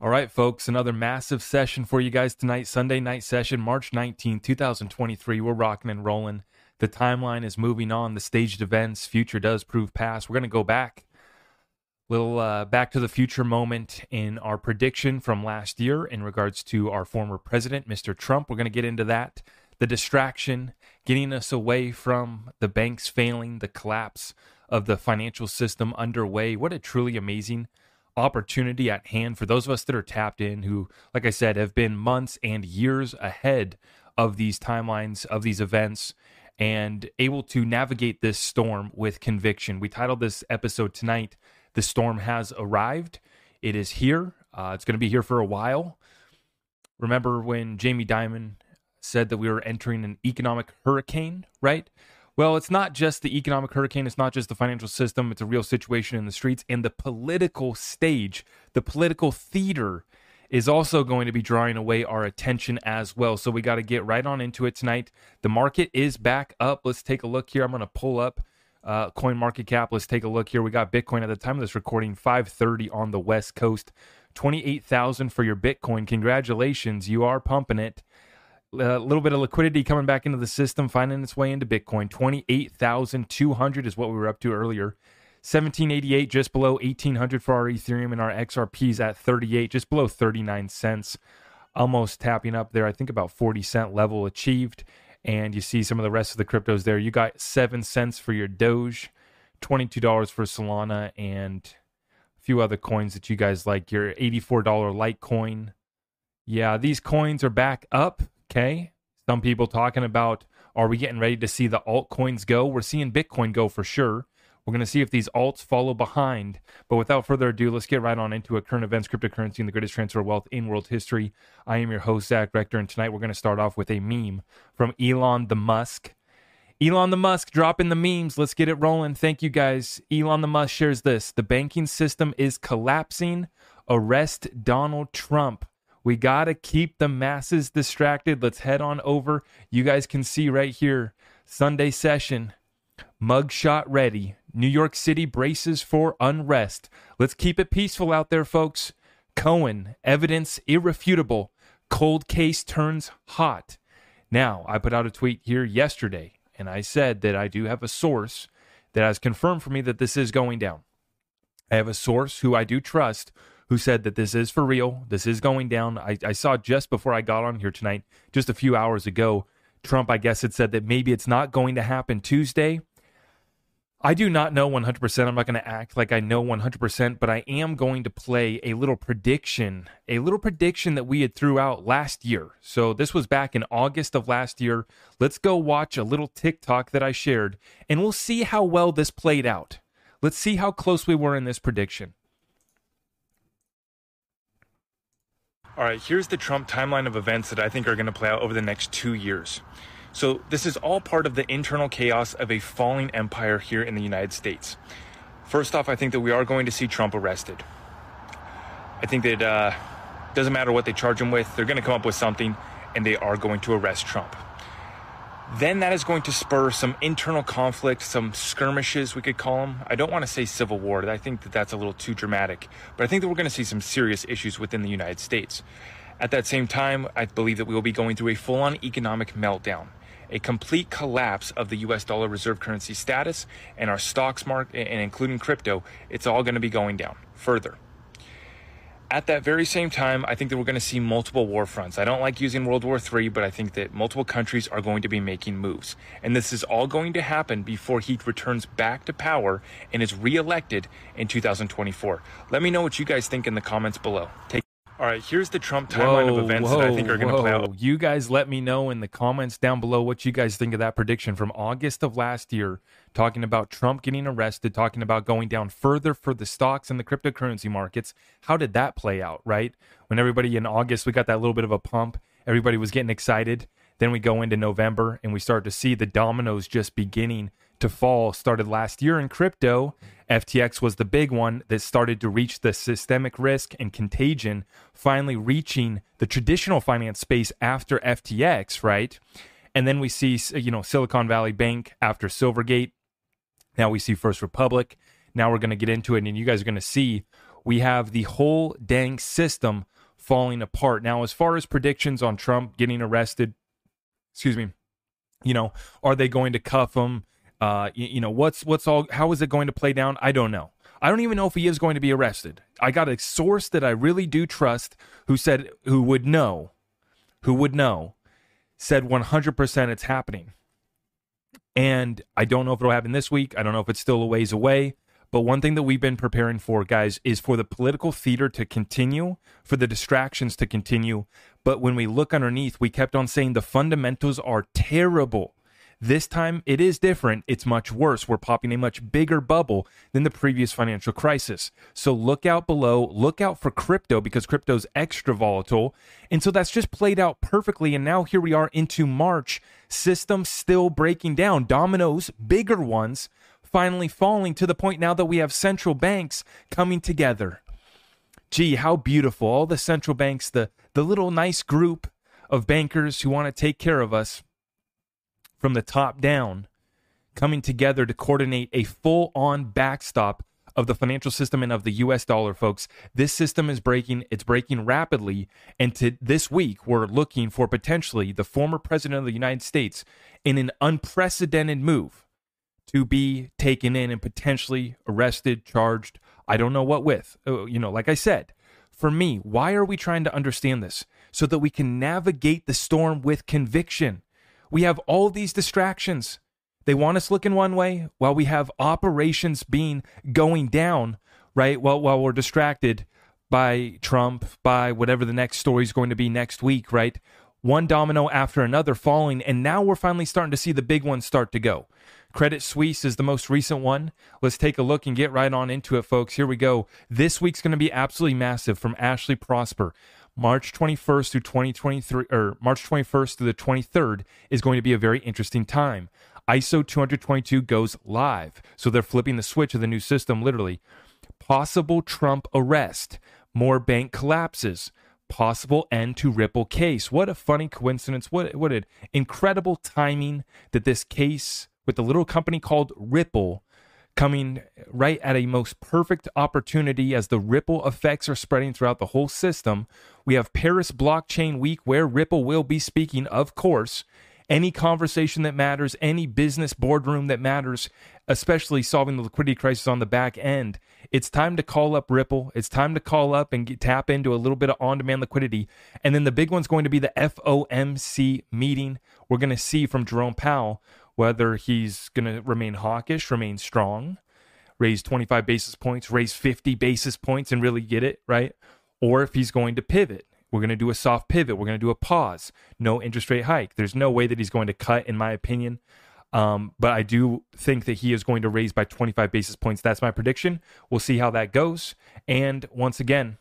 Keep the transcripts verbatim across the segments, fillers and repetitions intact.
All right, folks, another massive session for you guys tonight. Sunday night session, March nineteenth, twenty twenty-three. We're rocking and rolling. The timeline is moving on. The staged events, future does prove past. We're going to go back, little uh, back to the future moment in our prediction from last year in regards to our former president, Mister Trump. We're going to get into that. The distraction, getting us away from the banks failing, the collapse of the financial system underway. What a truly amazing opportunity at hand for those of us that are tapped in, who, like I said, have been months and years ahead of these timelines, of these events, and able to navigate this storm with conviction. We titled this episode tonight, "The Storm Has Arrived." It is here. Uh, it's going to be here for a while. Remember when Jamie Dimon said that we were entering an economic hurricane, right? Well, it's not just the economic hurricane. It's not just the financial system. It's a real situation in the streets. And the political stage, the political theater is also going to be drawing away our attention as well. So we got to get right on into it tonight. The market is back up. Let's take a look here. I'm going to pull up uh, Coin Market Cap. Let's take a look here. We got Bitcoin at the time of this recording, five thirty on the West Coast. twenty-eight thousand for your Bitcoin. Congratulations. You are pumping it. A little bit of liquidity coming back into the system, finding its way into Bitcoin. twenty-eight thousand two hundred is what we were up to earlier. seventeen eighty-eight, just below eighteen hundred for our Ethereum, and our X R P's at thirty-eight, just below thirty-nine cents. Almost tapping up there, I think about forty cent level achieved. And you see some of the rest of the cryptos there. You got seven cents for your Doge, twenty-two dollars for Solana, and a few other coins that you guys like. Your eighty-four dollars Litecoin. Yeah, these coins are back up. Okay, some people talking about, are we getting ready to see the altcoins go? We're seeing Bitcoin go for sure. We're going to see if these alts follow behind. But without further ado, let's get right on into a current events, cryptocurrency, and the greatest transfer of wealth in world history. I am your host, Zach Rector, and tonight we're going to start off with a meme from Elon the Musk. Elon the Musk dropping the memes. Let's get it rolling. Thank you, guys. Elon the Musk shares this: the banking system is collapsing. Arrest Donald Trump. We got to keep the masses distracted. Let's head on over. You guys can see right here, Sunday session, mugshot ready. New York City braces for unrest. Let's keep it peaceful out there, folks. Cohen, evidence irrefutable. Cold case turns hot. Now, I put out a tweet here yesterday, and I said that I do have a source that has confirmed for me that this is going down. I have a source who I do trust, who said that this is for real, this is going down. I, I saw just before I got on here tonight, just a few hours ago, Trump, I guess, had said that maybe it's not going to happen Tuesday. I do not know one hundred percent. I'm not going to act like I know one hundred percent, but I am going to play a little prediction, a little prediction that we had threw out last year. So this was back in August of last year. Let's go watch a little TikTok that I shared, and we'll see how well this played out. Let's see how close we were in this prediction. All right, here's the Trump timeline of events that I think are going to play out over the next two years. So this is all part of the internal chaos of a falling empire here in the United States. First off, I think that we are going to see Trump arrested. I think that uh, doesn't matter what they charge him with, they're going to come up with something, and they are going to arrest Trump. Then that is going to spur some internal conflict, some skirmishes, we could call them. I don't want to say civil war. I think that that's a little too dramatic. But I think that we're going to see some serious issues within the United States. At that same time, I believe that we will be going through a full-on economic meltdown, a complete collapse of the U S dollar reserve currency status and our stocks market, and including crypto. It's all going to be going down further. At that very same time, I think that we're going to see multiple war fronts. I don't like using World War Three, but I think that multiple countries are going to be making moves. And this is all going to happen before he returns back to power and is reelected in two thousand twenty-four. Let me know what you guys think in the comments below. Take All right, here's the Trump timeline whoa, of events whoa, that I think are going to play out. You guys let me know in the comments down below what you guys think of that prediction from August of last year, talking about Trump getting arrested, talking about going down further for the stocks and the cryptocurrency markets. How did that play out, right? When everybody in August, we got that little bit of a pump. Everybody was getting excited. Then we go into November and we start to see the dominoes just beginning to fall. Started last year in crypto. F T X was the big one that started to reach the systemic risk and contagion, finally reaching the traditional finance space after F T X, right? And then we see, you know, Silicon Valley Bank after Silvergate. Now we see First Republic. Now we're going to get into it, and you guys are going to see we have the whole dang system falling apart. Now, as far as predictions on Trump getting arrested, excuse me, you know, are they going to cuff him? Uh, you, you know, what's what's all? How is it going to play down? I don't know. I don't even know if he is going to be arrested. I got a source that I really do trust who said, who would know, who would know, said one hundred percent it's happening. And I don't know if it'll happen this week. I don't know if it's still a ways away. But one thing that we've been preparing for, guys, is for the political theater to continue, for the distractions to continue. But when we look underneath, we kept on saying the fundamentals are terrible. This time, it is different. It's much worse. We're popping a much bigger bubble than the previous financial crisis. So look out below. Look out for crypto, because crypto's extra volatile. And so that's just played out perfectly. And now here we are into March. Systems still breaking down. Dominoes, bigger ones, finally falling to the point now that we have central banks coming together. Gee, how beautiful. All the central banks, the, the little nice group of bankers who want to take care of us from the top down, coming together to coordinate a full-on backstop of the financial system and of the U S dollar, folks. This system is breaking. It's breaking rapidly. And to this week, we're looking for potentially the former president of the United States in an unprecedented move to be taken in and potentially arrested, charged. I don't know what with. You know, like I said, for me, why are we trying to understand this? So that we can navigate the storm with conviction. We have all these distractions. They want us looking one way while we have operations being going down, right? While, while we're distracted by Trump, by whatever the next story is going to be next week, right? One domino after another falling. And now we're finally starting to see the big ones start to go. Credit Suisse is the most recent one. Let's take a look and get right on into it, folks. Here we go. This week's going to be absolutely massive from Ashley Prosper. March twenty-first through twenty twenty-three, or March twenty-first through the twenty-third is going to be a very interesting time. I S O two twenty-two goes live. So they're flipping the switch of the new system, literally. Possible Trump arrest. More bank collapses. Possible end to Ripple case. What a funny coincidence. What, what an incredible timing that this case with the little company called Ripple coming right at a most perfect opportunity as the ripple effects are spreading throughout the whole system. We have Paris Blockchain Week where Ripple will be speaking, of course. Any conversation that matters, any business boardroom that matters, especially solving the liquidity crisis on the back end. It's time to call up Ripple. It's time to call up and get, tap into a little bit of on-demand liquidity. And then the big one's going to be the F O M C meeting. We're going to see from Jerome Powell whether he's going to remain hawkish, remain strong, raise twenty-five basis points, raise fifty basis points and really get it, right? Or if he's going to pivot. We're going to do a soft pivot. We're going to do a pause. No interest rate hike. There's no way that he's going to cut, in my opinion. Um, but I do think that he is going to raise by twenty-five basis points. That's my prediction. We'll see how that goes. And once again,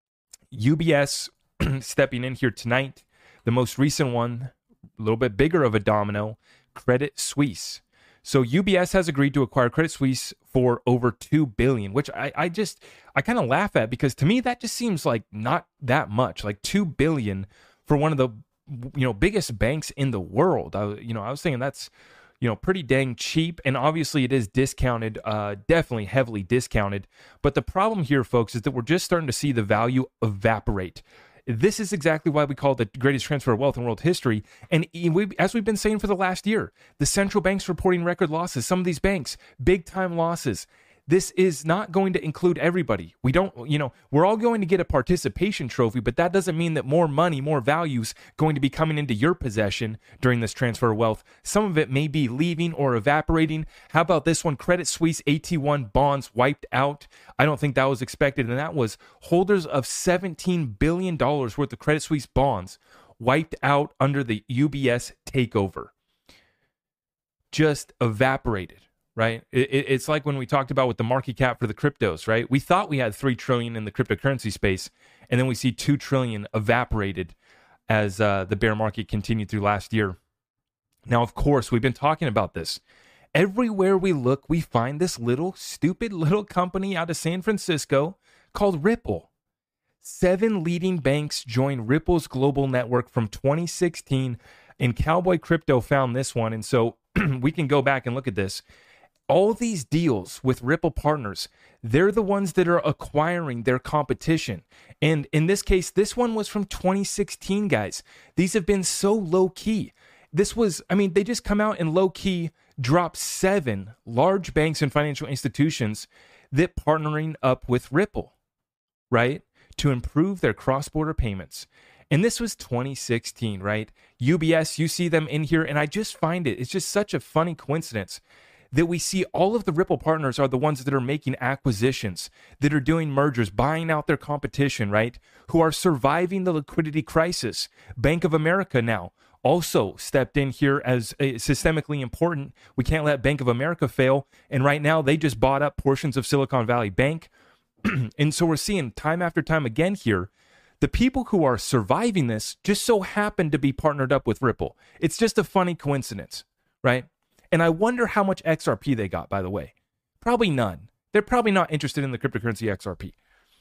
U B S stepping in here tonight. The most recent one, a little bit bigger of a domino, Credit Suisse. So U B S has agreed to acquire Credit Suisse for over two billion dollars, which I, I just, I kind of laugh at because to me that just seems like not that much, like two billion dollars for one of the, you know, biggest banks in the world. I, you know, I was thinking that's, you know, pretty dang cheap. And obviously it is discounted, uh, definitely heavily discounted. But the problem here, folks, is that we're just starting to see the value evaporate. This is exactly why we call it the greatest transfer of wealth in world history. And we, as we've been saying for the last year, the central banks reporting record losses, some of these banks, big time losses. This is not going to include everybody. We don't, you know, we're all going to get a participation trophy, but that doesn't mean that more money, more values going to be coming into your possession during this transfer of wealth. Some of it may be leaving or evaporating. How about this one? Credit Suisse A T one bonds wiped out. I don't think that was expected. And that was holders of seventeen billion dollars worth of Credit Suisse bonds wiped out under the U B S takeover. Just evaporated. Right? It, it's like when we talked about with the market cap for the cryptos, right? We thought we had three trillion in the cryptocurrency space, and then we see two trillion evaporated as uh, the bear market continued through last year. Now, of course, we've been talking about this. Everywhere we look, we find this little, stupid little company out of San Francisco called Ripple. Seven leading banks join Ripple's global network from twenty sixteen, and Cowboy Crypto found this one, and so we can go back and look at this. all these deals with Ripple partners, they're the ones that are acquiring their competition. And in this case, this one was from twenty sixteen, guys. These have been so low key. This was, I mean, they just come out and low key drop seven large banks and financial institutions that partnering up with Ripple, right, to improve their cross-border payments. And this was twenty sixteen, right? U B S, you see them in here, and I just find it, it's just such a funny coincidence that we see all of the Ripple partners are the ones that are making acquisitions, that are doing mergers, buying out their competition, right? Who are surviving the liquidity crisis. Bank of America now also stepped in here as a systemically important. We can't let Bank of America fail. And right now they just bought up portions of Silicon Valley Bank. And so we're seeing time after time again here, the people who are surviving this just so happen to be partnered up with Ripple. It's just a funny coincidence, right? And I wonder how much X R P they got, by the way. Probably none. They're probably not interested in the cryptocurrency X R P.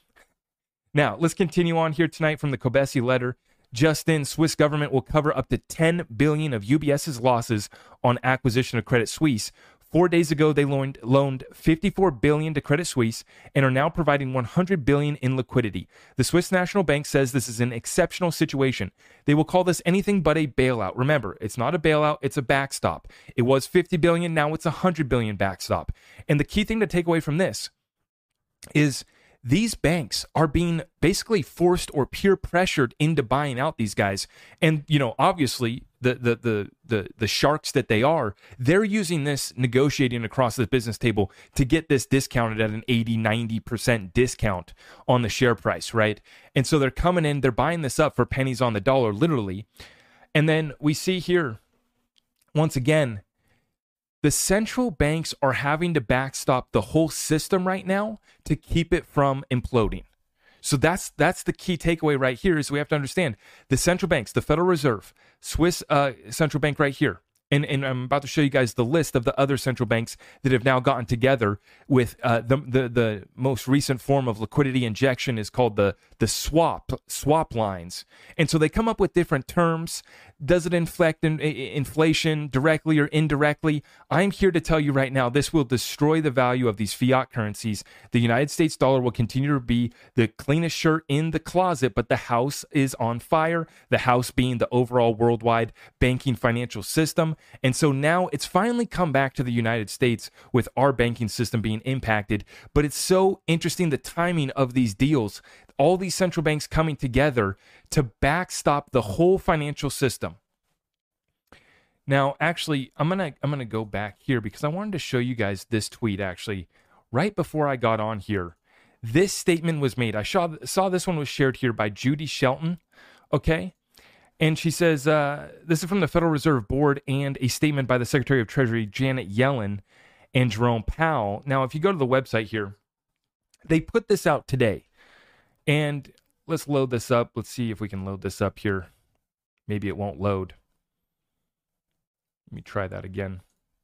Now, let's continue on here tonight from the Kobesi letter. Just in, Swiss government will cover up to ten billion dollars of U B S's losses on acquisition of Credit Suisse. Four days ago, they loaned, loaned fifty-four billion dollars to Credit Suisse and are now providing one hundred billion dollars in liquidity. The Swiss National Bank says this is an exceptional situation. They will call this anything but a bailout. Remember, it's not a bailout, it's a backstop. It was fifty billion dollars, now it's one hundred billion dollars backstop. And the key thing to take away from this is these banks are being basically forced or peer pressured into buying out these guys. And, you know, obviously the, the, the, the, the sharks that they are, they're using this negotiating across the business table to get this discounted at an eighty, ninety percent discount on the share price, right? And so they're coming in, they're buying this up for pennies on the dollar, literally. And then we see here, once again, the central banks are having to backstop the whole system right now to keep it from imploding. So that's that's the key takeaway right here is we have to understand the central banks, the Federal Reserve, Swiss uh, central bank right here. And, and I'm about to show you guys the list of the other central banks that have now gotten together with uh, the, the the most recent form of liquidity injection is called the the swap swap lines. And so they come up with different terms. Does it inflect in, in, inflation directly or indirectly? I'm here to tell you right now, this will destroy the value of these fiat currencies. The United States dollar will continue to be the cleanest shirt in the closet, but the house is on fire. The house being the overall worldwide banking financial system. And so now it's finally come back to the United States with our banking system being impacted. But it's so interesting, the timing of these deals, all these central banks coming together to backstop the whole financial system. Now, actually, I'm gonna I'm gonna go back here because I wanted to show you guys this tweet actually right before I got on here. This statement was made. I saw, saw this one was shared here by Judy Shelton, okay? And she says, uh, this is from the Federal Reserve Board and a statement by the Secretary of Treasury, Janet Yellen, and Jerome Powell. Now, if you go to the website here, they put this out today. And let's load this up. Let's see if we can load this up here. Maybe it won't load. Let me try that again.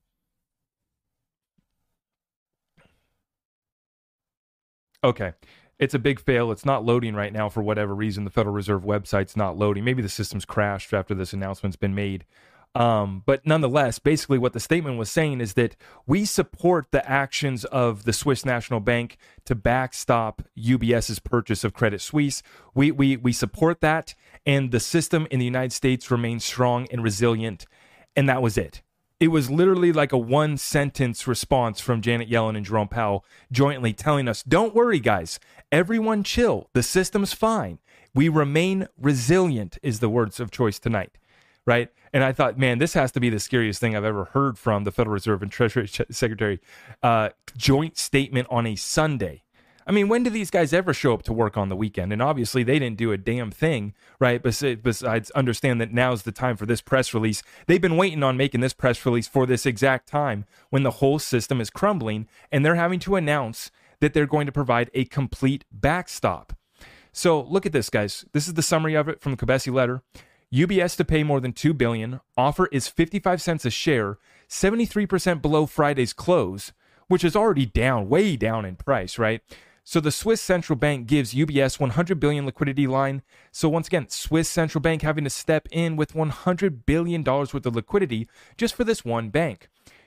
Okay. It's a big fail. It's not loading right now for whatever reason. The Federal Reserve website's not loading. Maybe the system's crashed after this announcement's been made. Um, but nonetheless, basically what the statement was saying is that we support the actions of the Swiss National Bank to backstop U B S's purchase of Credit Suisse. We, we, we support that, and the system in the United States remains strong and resilient. And that was it. It was literally like a one-sentence response from Janet Yellen and Jerome Powell jointly telling us, don't worry, guys. Everyone chill. The system's fine. We remain resilient is the words of choice tonight, right? And I thought, man, this has to be the scariest thing I've ever heard from the Federal Reserve and Treasury Secretary. Uh, joint statement on a Sunday. I mean, when do these guys ever show up to work on the weekend? And obviously they didn't do a damn thing, right? Besides understand that now's the time for this press release. They've been waiting on making this press release for this exact time when the whole system is crumbling, and they're having to announce that they're going to provide a complete backstop. So look at this, guys. This is the summary of it from the Kobesi letter. U B S to pay more than two billion dollars. Offer is fifty-five cents a share, seventy-three percent below Friday's close, which is already down, way down in price, right? So the Swiss Central Bank gives U B S one hundred billion dollars liquidity line. So once again, Swiss Central Bank having to step in with one hundred billion dollars worth of liquidity just for this one bank.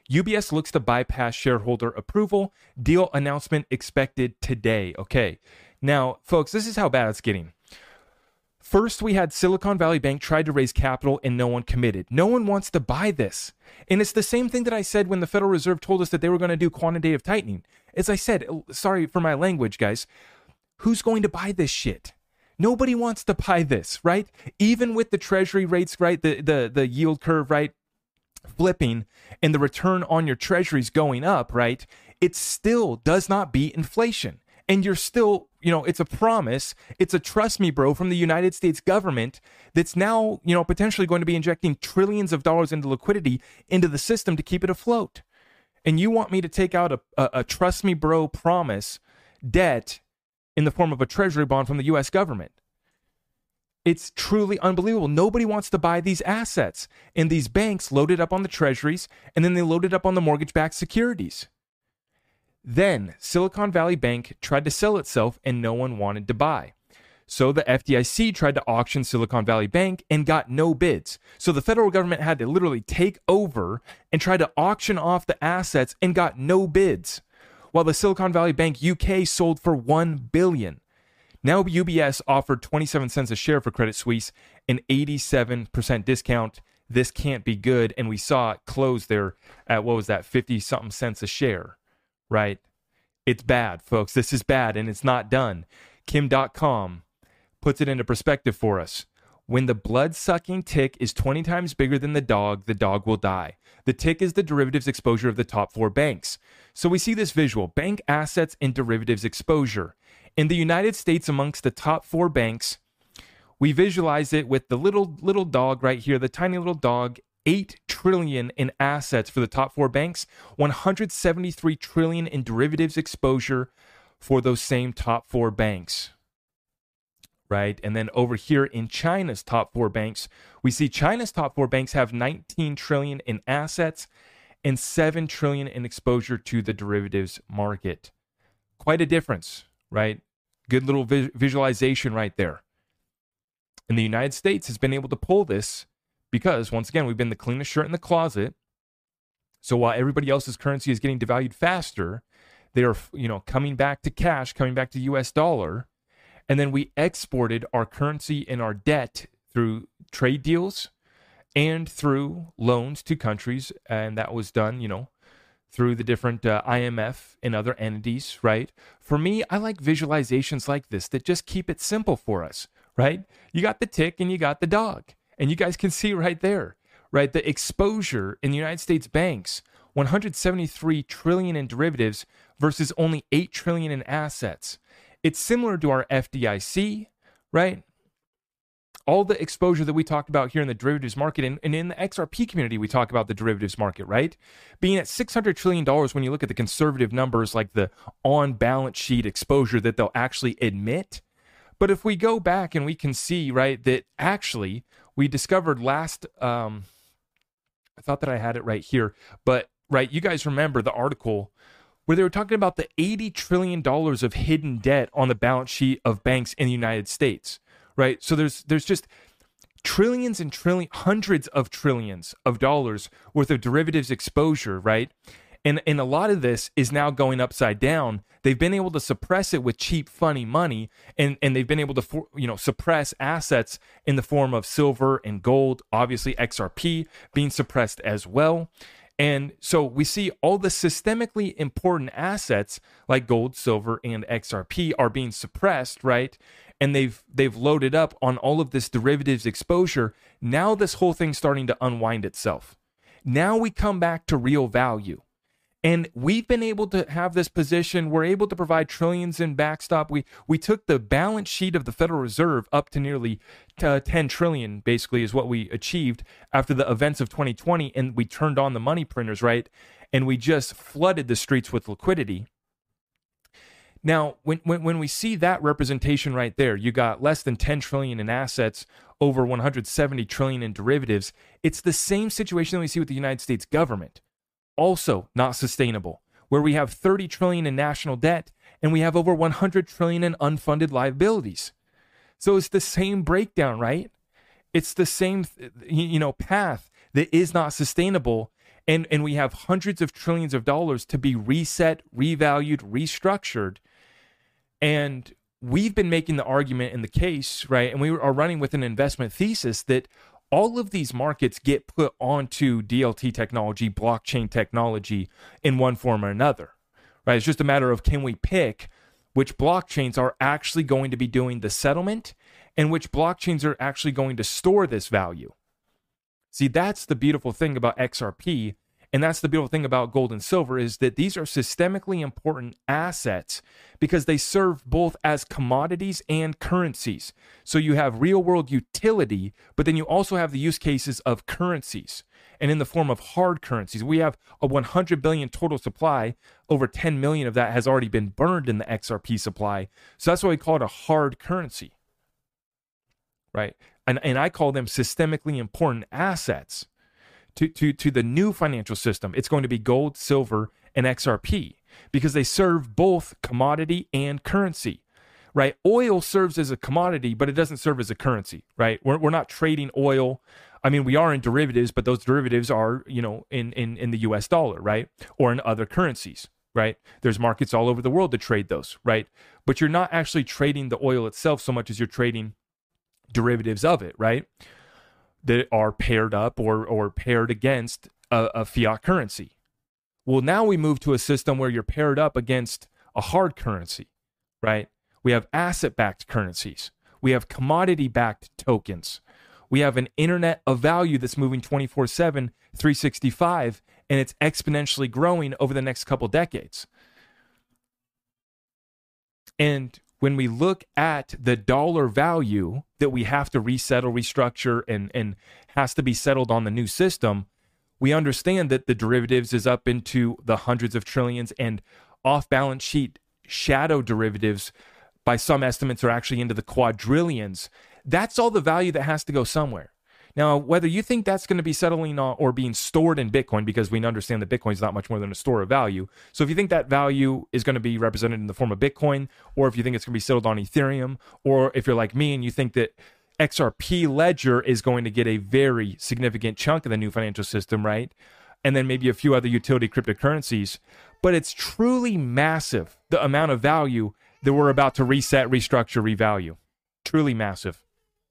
U B S looks to bypass shareholder approval. Deal announcement expected today. Okay. Now, folks, this is how bad it's getting. First, we had Silicon Valley Bank tried to raise capital and no one committed. No one wants to buy this. And it's the same thing that I said when the Federal Reserve told us that they were going to do quantitative tightening. As I said, sorry for my language, guys, who's going to buy this shit? Nobody wants to buy this, right? Even with the treasury rates, right, the, the, the yield curve, right, flipping and the return on your treasuries going up, right, it still does not beat inflation. And you're still, you know, it's a promise. It's a trust me, bro, from the United States government that's now, you know, potentially going to be injecting trillions of dollars into liquidity into the system to keep it afloat. And you want me to take out a, a, a trust me, bro promise debt in the form of a treasury bond from the U S government. It's truly unbelievable. Nobody wants to buy these assets. And these banks loaded up on the treasuries, and then they loaded up on the mortgage-backed securities. Then Silicon Valley Bank tried to sell itself and no one wanted to buy. So the F D I C tried to auction Silicon Valley Bank and got no bids. So the federal government had to literally take over and try to auction off the assets and got no bids. While the Silicon Valley Bank U K sold for one billion dollars. Now U B S offered twenty-seven cents a share for Credit Suisse, an eighty-seven percent discount. This can't be good. And we saw it close there at, what was that, fifty-something cents a share. Right? It's bad, folks. This is bad, and it's not done. Kim dot com puts it into perspective for us. When the blood-sucking tick is twenty times bigger than the dog, the dog will die. The tick is the derivatives exposure of the top four banks. So we see this visual, bank assets and derivatives exposure. In the United States, amongst the top four banks, we visualize it with the little little dog right here, the tiny little dog, eight trillion in assets for the top four banks, one hundred seventy-three trillion in derivatives exposure for those same top four banks. Right? And then over here in China's top four banks, we see China's top four banks have nineteen trillion in assets and seven trillion in exposure to the derivatives market. Quite a difference, right? Good little vi- visualization right there. And the United States has been able to pull this because, once again, we've been the cleanest shirt in the closet. So while everybody else's currency is getting devalued faster, they are, you know, coming back to cash, coming back to U S dollar. And then we exported our currency and our debt through trade deals and through loans to countries. And that was done, you know, through the different uh, I M F and other entities, right? For me, I like visualizations like this that just keep it simple for us, right? You got the tick and you got the dog. And you guys can see right there, right? The exposure in the United States banks, one hundred seventy-three trillion in derivatives versus only eight trillion in assets. It's similar to our F D I C, right? All the exposure that we talked about here in the derivatives market, and, and in the X R P community, we talk about the derivatives market, right? Being at six hundred trillion dollars when you look at the conservative numbers, like the on-balance sheet exposure that they'll actually admit. But if we go back and we can see, right, that actually we discovered last, um, I thought that I had it right here, but, right, you guys remember the article where they were talking about the eighty trillion dollars of hidden debt on the balance sheet of banks in the United States. Right, so there's there's just trillions and trillions, hundreds of trillions of dollars worth of derivatives exposure, right? And and a lot of this is now going upside down. They've been able to suppress it with cheap, funny money, and and they've been able to for, you know suppress assets in the form of silver and gold. Obviously, X R P being suppressed as well. And so we see all the systemically important assets like gold, silver, and X R P are being suppressed, right? And they've they've loaded up on all of this derivatives exposure. Now this whole thing's starting to unwind itself. Now we come back to real value. And we've been able to have this position. We're able to provide trillions in backstop. We we took the balance sheet of the Federal Reserve up to nearly uh, ten trillion, basically, is what we achieved after the events of twenty twenty. And we turned on the money printers, right? And we just flooded the streets with liquidity. Now, when, when when we see that representation right there, you got less than ten trillion in assets, over one hundred seventy trillion in derivatives. It's the same situation that we see with the United States government. Also not sustainable, where we have thirty trillion in national debt and we have over one hundred trillion in unfunded liabilities. So it's the same breakdown, right? It's the same, you know, path that is not sustainable. And, and we have hundreds of trillions of dollars to be reset, revalued, restructured. And we've been making the argument in the case, right? And we are running with an investment thesis that all of these markets get put onto D L T technology, blockchain technology in one form or another, right? It's just a matter of, can we pick which blockchains are actually going to be doing the settlement and which blockchains are actually going to store this value. See, that's the beautiful thing about X R P, and that's the beautiful thing about gold and silver, is that these are systemically important assets because they serve both as commodities and currencies. So you have real world utility, but then you also have the use cases of currencies, and in the form of hard currencies. We have a one hundred billion total supply. Over ten million of that has already been burned in the X R P supply. So that's why we call it a hard currency, right? And, and I call them systemically important assets to, to, to the new financial system. It's going to be gold, silver, and X R P because they serve both commodity and currency, right? Oil serves as a commodity, but it doesn't serve as a currency, right? We're, we're not trading oil. I mean, we are in derivatives, but those derivatives are, you know, in, in, in the U S dollar, right? Or in other currencies, right? There's markets all over the world to trade those, right? But you're not actually trading the oil itself so much as you're trading derivatives of it, right? That are paired up or or paired against a, a fiat currency. Well, now we move to a system where you're paired up against a hard currency, right? We have asset-backed currencies. We have commodity-backed tokens. We have an internet of value that's moving twenty-four seven, three sixty-five, and it's exponentially growing over the next couple decades. And when we look at the dollar value that we have to resettle, restructure, and, and has to be settled on the new system, we understand that the derivatives is up into the hundreds of trillions, and off-balance sheet shadow derivatives, by some estimates, are actually into the quadrillions. That's all the value that has to go somewhere. Now, whether you think that's going to be settling on or being stored in Bitcoin, because we understand that Bitcoin is not much more than a store of value. So if you think that value is going to be represented in the form of Bitcoin, or if you think it's going to be settled on Ethereum, or if you're like me and you think that X R P Ledger is going to get a very significant chunk of the new financial system, right? And then maybe a few other utility cryptocurrencies. But it's truly massive, the amount of value that we're about to reset, restructure, revalue. Truly massive.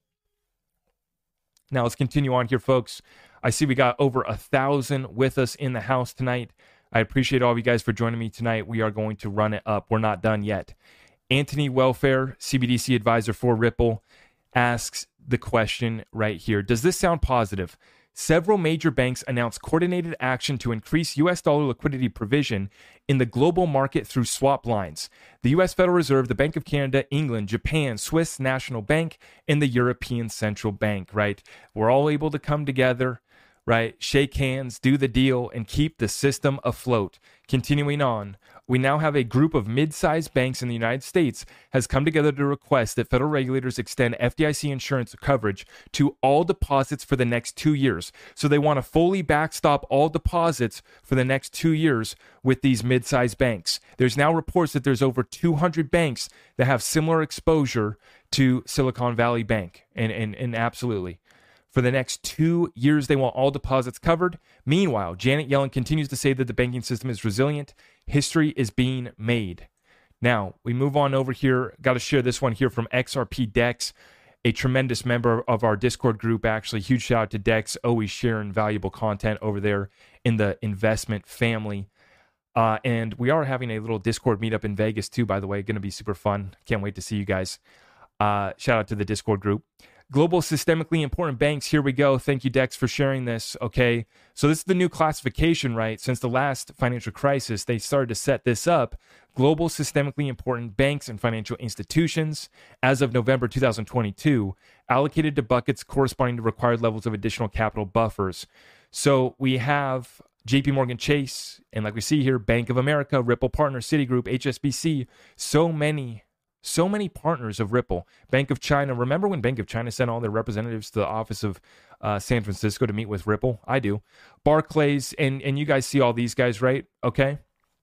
Now, let's continue on here, folks. I see we got over a thousand with us in the house tonight. I appreciate all of you guys for joining me tonight. We are going to run it up. We're not done yet. Anthony Welfare, C B D C advisor for Ripple, asks the question right here. Does this sound positive? Several major banks announced coordinated action to increase U S dollar liquidity provision in the global market through swap lines. The U S Federal Reserve, the Bank of Canada, England, Japan, Swiss National Bank, and the European Central Bank, right? We're all able to come together, right? Shake hands, do the deal, and keep the system afloat. Continuing on, we now have a group of mid-sized banks in the United States has come together to request that federal regulators extend F D I C insurance coverage to all deposits for the next two years. So they want to fully backstop all deposits for the next two years with these mid-sized banks. There's now reports that there's over two hundred banks that have similar exposure to Silicon Valley Bank, and, and, and absolutely. For the next two years, they want all deposits covered. Meanwhile, Janet Yellen continues to say that the banking system is resilient. History is being made. Now, we move on over here. Got to share this one here from X R P Dex, a tremendous member of our Discord group, actually. Huge shout out to Dex, always sharing valuable content over there in the investment family. Uh, and we are having a little Discord meetup in Vegas, too, by the way. Going to be super fun. Can't wait to see you guys. Uh, shout out to the Discord group. Global systemically important banks. Here we go. Thank you, Dex, for sharing this. Okay. So this is the new classification, right? Since the last financial crisis, they started to set this up. Global systemically important banks and financial institutions, as of November two thousand twenty-two, allocated to buckets corresponding to required levels of additional capital buffers. So we have J P Morgan Chase, and like we see here, Bank of America, Ripple Partners, Citigroup, H S B C, so many So many partners of Ripple. Bank of China. Remember when Bank of China sent all their representatives to the office of uh, San Francisco to meet with Ripple? I do. Barclays, and, and you guys see all these guys, right? Okay.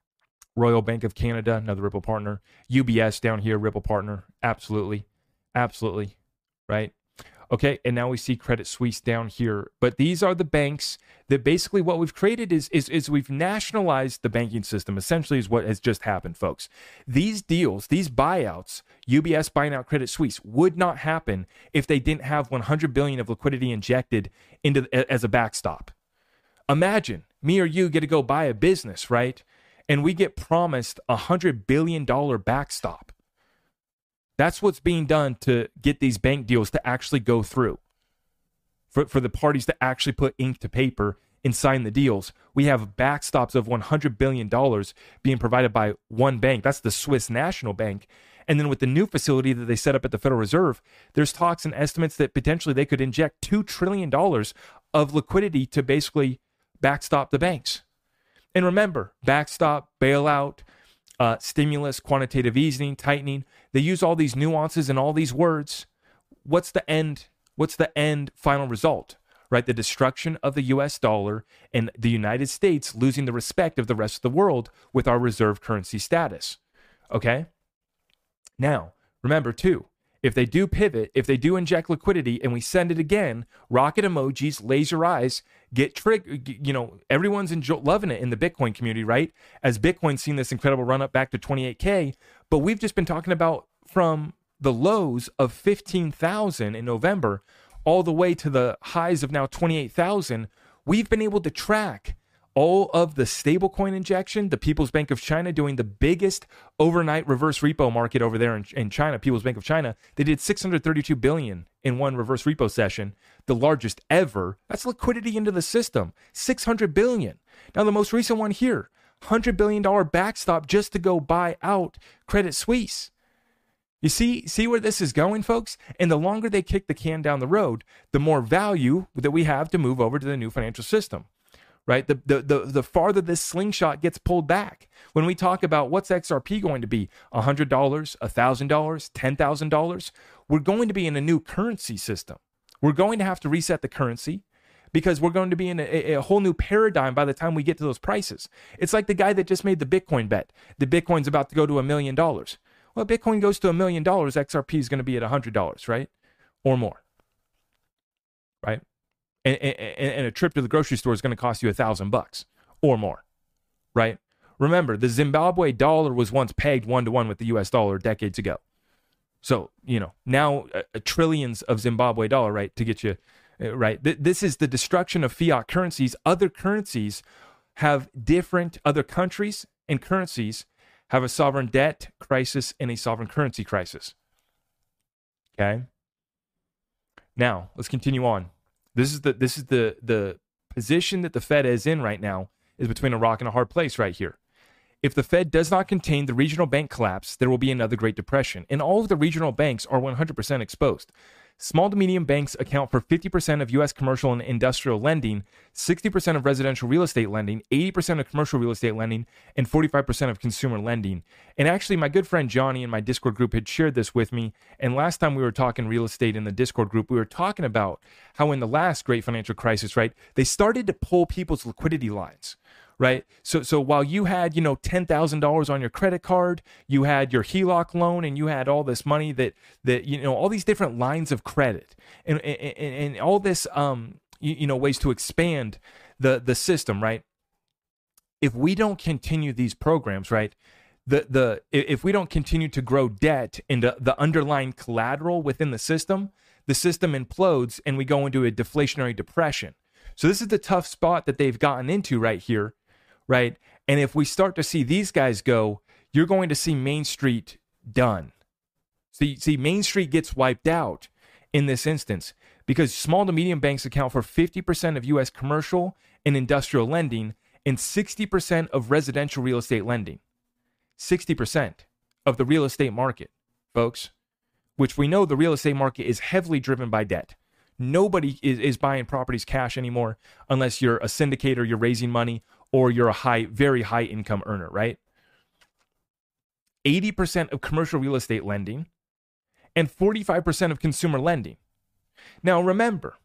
Royal Bank of Canada, another Ripple partner. U B S down here, Ripple partner. Absolutely. Absolutely. Right? Okay, and now we see Credit Suisse down here. But these are the banks that basically what we've created is, is, is we've nationalized the banking system, essentially is what has just happened, folks. These deals, these buyouts, U B S buying out Credit Suisse, would not happen if they didn't have one hundred billion dollars of liquidity injected into as a backstop. Imagine me or you get to go buy a business, right? And we get promised a one hundred billion dollars backstop. That's what's being done to get these bank deals to actually go through. For, for the parties to actually put ink to paper and sign the deals, we have backstops of one hundred billion dollars being provided by one bank. That's the Swiss National Bank. And then with the new facility that they set up at the Federal Reserve, there's talks and estimates that potentially they could inject two trillion dollars of liquidity to basically backstop the banks. And remember, backstop, bailout, Uh, stimulus, quantitative easing, tightening. They use all these nuances and all these words. What's the end? What's the end final result? Right? The destruction of the U S dollar and the United States losing the respect of the rest of the world with our reserve currency status. Okay? Now, remember too, if they do pivot, if they do inject liquidity and we send it again, rocket emojis, laser eyes, get triggered. You know, everyone's enjoy- loving it in the Bitcoin community, right? As Bitcoin's seen this incredible run up back to twenty-eight K, but we've just been talking about from the lows of fifteen thousand in November all the way to the highs of now twenty-eight thousand. We've been able to track all of the stablecoin injection, the People's Bank of China doing the biggest overnight reverse repo market over there in, in China, People's Bank of China. They did six hundred thirty-two billion dollars in one reverse repo session, the largest ever. That's liquidity into the system, six hundred billion dollars. Now the most recent one here, one hundred billion dollars backstop just to go buy out Credit Suisse. You see, see where this is going, folks? And the longer they kick the can down the road, the more value that we have to move over to the new financial system. Right? The, the the the farther this slingshot gets pulled back. When we talk about what's X R P going to be, one hundred dollars, one thousand dollars, ten thousand dollars, we're going to be in a new currency system. We're going to have to reset the currency because we're going to be in a, a whole new paradigm by the time we get to those prices. It's like the guy that just made the Bitcoin bet. The Bitcoin's about to go to a million dollars. Well, Bitcoin goes to a million dollars, X R P is going to be at one hundred dollars, right? Or more. Right? And, and, and a trip to the grocery store is going to cost you a thousand bucks or more, right? Remember, the Zimbabwe dollar was once pegged one to one with the U S dollar decades ago. So, you know, now uh, trillions of Zimbabwe dollar, right, to get you, uh, right? Th- this is the destruction of fiat currencies. Other currencies have different, other countries and currencies have a sovereign debt crisis and a sovereign currency crisis. Okay? Now, let's continue on. This is the this is the the position that the Fed is in right now is between a rock and a hard place right here. If the Fed does not contain the regional bank collapse, there will be another Great Depression, and all of the regional banks are one hundred percent exposed. Small to medium banks account for fifty percent of U S commercial and industrial lending, sixty percent of residential real estate lending, eighty percent of commercial real estate lending, and forty-five percent of consumer lending. And actually, my good friend Johnny in my Discord group had shared this with me. And last time we were talking real estate in the Discord group, we were talking about how in the last great financial crisis, right, they started to pull people's liquidity lines. Right. So so while you had, you know, ten thousand dollars on your credit card, you had your H E L O C loan, and you had all this money that that, you know, all these different lines of credit and and, and all this, um, you, you know, ways to expand the, the system. Right. If we don't continue these programs, right, the the if we don't continue to grow debt into the underlying collateral within the system, the system implodes and we go into a deflationary depression. So this is the tough spot that they've gotten into right here. Right. And if we start to see these guys go, you're going to see Main Street done. See, see, Main Street gets wiped out in this instance because small to medium banks account for fifty percent of U S commercial and industrial lending and sixty percent of residential real estate lending. sixty percent of the real estate market, folks, which we know the real estate market is heavily driven by debt. Nobody is, is buying properties cash anymore unless you're a syndicator, you're raising money, or you're a high, very high income earner, right? eighty percent of commercial real estate lending and forty-five percent of consumer lending. Now, remember,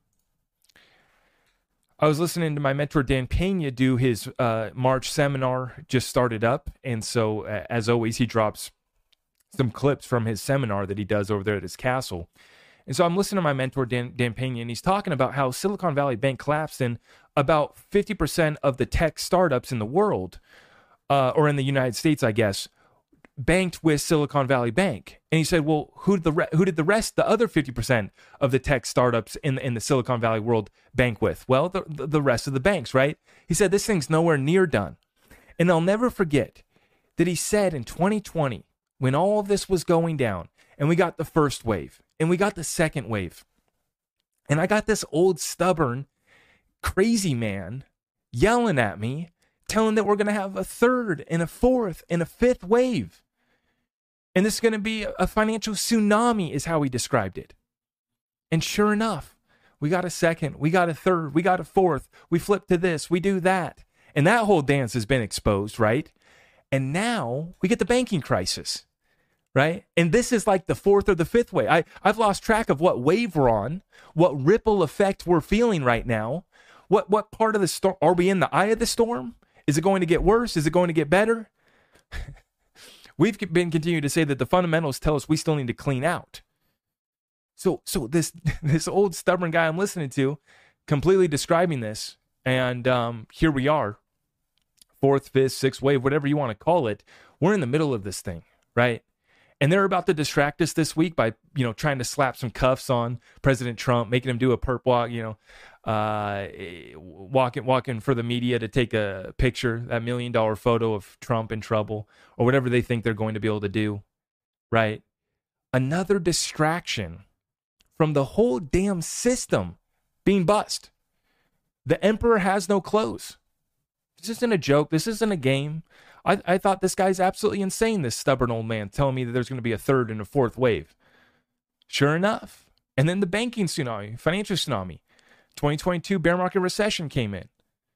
I was listening to my mentor, Dan Pena, do his uh, March seminar, just started up. And so, uh, as always, he drops some clips from his seminar that he does over there at his castle. And so I'm listening to my mentor, Dan, Dan Pena, and he's talking about how Silicon Valley Bank collapsed and about fifty percent of the tech startups in the world, uh, or in the United States, I guess, banked with Silicon Valley Bank. And he said, well, who did the re- who did the rest, the other fifty percent of the tech startups in, in the Silicon Valley world bank with? Well, the, the rest of the banks, right? He said, this thing's nowhere near done. And I'll never forget that he said in twenty twenty, when all of this was going down, and we got the first wave, and we got the second wave, and I got this old, stubborn, crazy man yelling at me, telling that we're going to have a third and a fourth and a fifth wave. And this is going to be a financial tsunami, is how he described it. And sure enough, we got a second, we got a third, we got a fourth, we flip to this, we do that. And that whole dance has been exposed, right? And now we get the banking crisis, right? And this is like the fourth or the fifth wave. I, I've lost track of what wave we're on, what ripple effect we're feeling right now. What, what part of the storm, are we in the eye of the storm? Is it going to get worse? Is it going to get better? We've been continuing to say that the fundamentals tell us we still need to clean out. So, so this this old stubborn guy I'm listening to, completely describing this, and um, here we are, fourth, fifth, sixth wave, whatever you want to call it. We're in the middle of this thing, right? And they're about to distract us this week by, you know, trying to slap some cuffs on President Trump, making him do a perp walk, you know, uh, walking walking for the media to take a picture, that million dollar photo of Trump in trouble, or whatever they think they're going to be able to do, right? Another distraction from the whole damn system being bust. The emperor has no clothes. This isn't a joke. This isn't a game. I, I thought this guy's absolutely insane, this stubborn old man, telling me that there's going to be a third and a fourth wave. Sure enough. And then the banking tsunami, financial tsunami. twenty twenty-two bear market recession came in.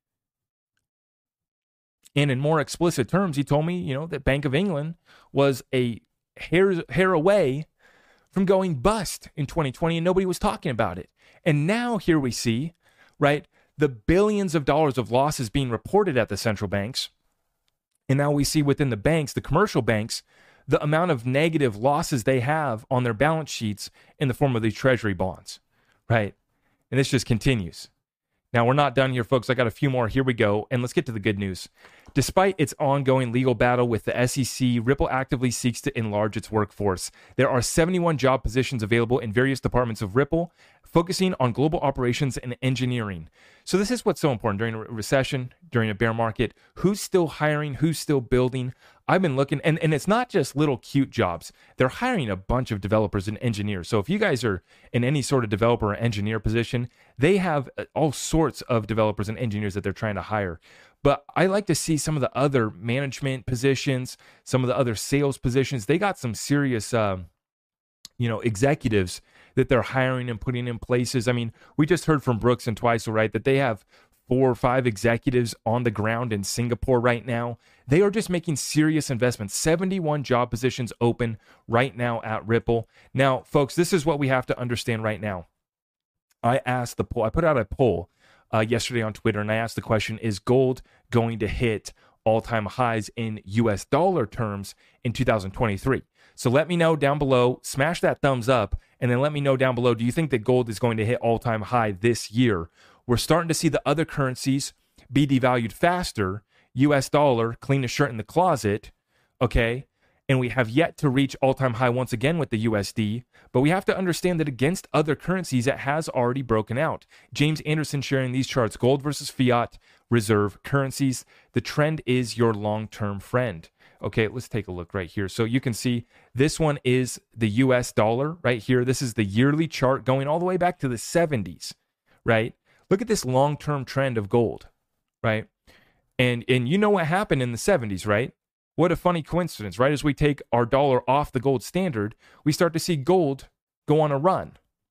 And in more explicit terms, he told me, you know, that Bank of England was a hair, hair away from going bust in twenty twenty, and nobody was talking about it. And now here we see, right, the billions of dollars of losses being reported at the central banks. And now we see within the banks, the commercial banks, the amount of negative losses they have on their balance sheets in the form of these treasury bonds, right? And this just continues. Now, we're not done here, folks. I got a few more. Here we go. And let's get to the good news. Despite its ongoing legal battle with the S E C, Ripple actively seeks to enlarge its workforce. There are seventy-one job positions available in various departments of Ripple, focusing on global operations and engineering. So this is what's so important during a recession, during a bear market. Who's still hiring? Who's still building? I've been looking, and, and it's not just little cute jobs. They're hiring a bunch of developers and engineers. So if you guys are in any sort of developer or engineer position, they have all sorts of developers and engineers that they're trying to hire. But I like to see some of the other management positions, some of the other sales positions. They got some serious, um, you know, executives that they're hiring and putting in places. I mean, we just heard from Brooks and Twice, right, that they have four or five executives on the ground in Singapore right now. They are just making serious investments. seventy-one job positions open right now at Ripple. Now, folks, this is what we have to understand right now. I asked the poll, I put out a poll uh, yesterday on Twitter, and I asked the question, is gold going to hit all-time highs in U S dollar terms in two thousand twenty-three? So let me know down below, smash that thumbs up, and then let me know down below, do you think that gold is going to hit all-time high this year? We're starting to see the other currencies be devalued faster. U S dollar, clean a shirt in the closet, okay? And we have yet to reach all-time high once again with the U S D, but we have to understand that against other currencies, it has already broken out. James Anderson sharing these charts, gold versus fiat reserve currencies. The trend is your long-term friend. Okay, let's take a look right here. So you can see this one is the U S dollar right here. This is the yearly chart going all the way back to the seventies, right? Look at this long-term trend of gold, right? And and you know what happened in the seventies, right? What a funny coincidence, right? As we take our dollar off the gold standard, we start to see gold go on a run.